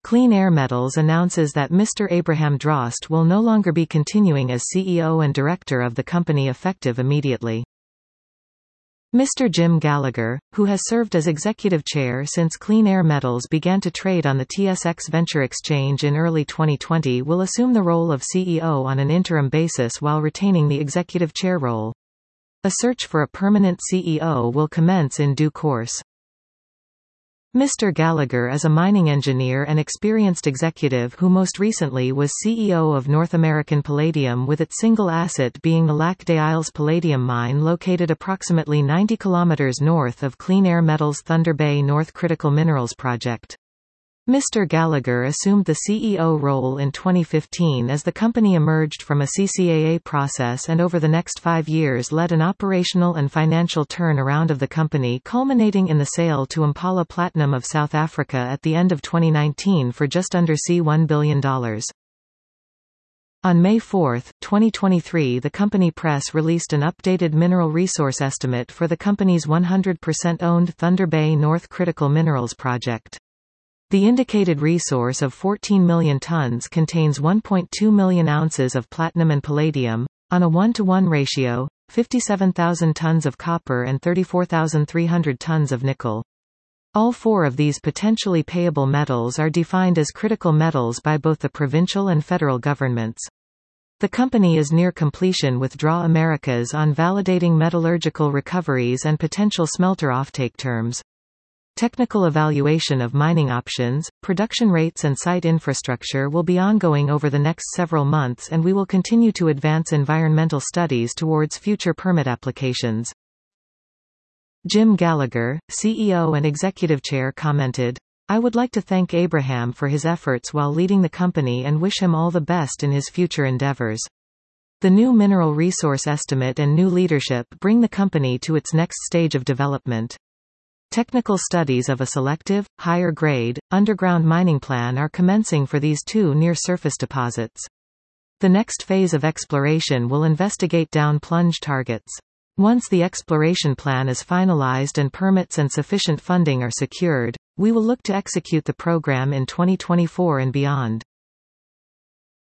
Clean Air Metals announces that Mr. Abraham Drost will no longer be continuing as CEO and director of the company effective immediately. Mr. Jim Gallagher, who has served as executive chair since Clean Air Metals began to trade on the TSX Venture Exchange in early 2020, will assume the role of CEO on an interim basis while retaining the executive chair role. A search for a permanent CEO will commence in due course. Mr. Gallagher is a mining engineer and experienced executive who most recently was CEO of North American Palladium, with its single asset being the Lac des Isles Palladium mine located approximately 90 km north of Clean Air Metals' Thunder Bay North Critical Minerals project. Mr. Gallagher assumed the CEO role in 2015 as the company emerged from a CCAA process, and over the next 5 years led an operational and financial turnaround of the company, culminating in the sale to Impala Platinum of South Africa at the end of 2019 for just under $1 billion. On May 4, 2023, the company press released an updated mineral resource estimate for the company's 100% owned Thunder Bay North Critical Minerals project. The indicated resource of 14 million tons contains 1.2 million ounces of platinum and palladium, on a 1-to-1 ratio, 57,000 tons of copper and 34,300 tons of nickel. All four of these potentially payable metals are defined as critical metals by both the provincial and federal governments. The company is near completion with Draw Americas on validating metallurgical recoveries and potential smelter offtake terms. Technical evaluation of mining options, production rates and site infrastructure will be ongoing over the next several months, and we will continue to advance environmental studies towards future permit applications. Jim Gallagher, CEO and Executive Chair, commented, "I would like to thank Abraham for his efforts while leading the company and wish him all the best in his future endeavors. The new mineral resource estimate and new leadership bring the company to its next stage of development. Technical studies of a selective, higher-grade, underground mining plan are commencing for these two near-surface deposits. The next phase of exploration will investigate down-plunge targets. Once the exploration plan is finalized and permits and sufficient funding are secured, we will look to execute the program in 2024 and beyond."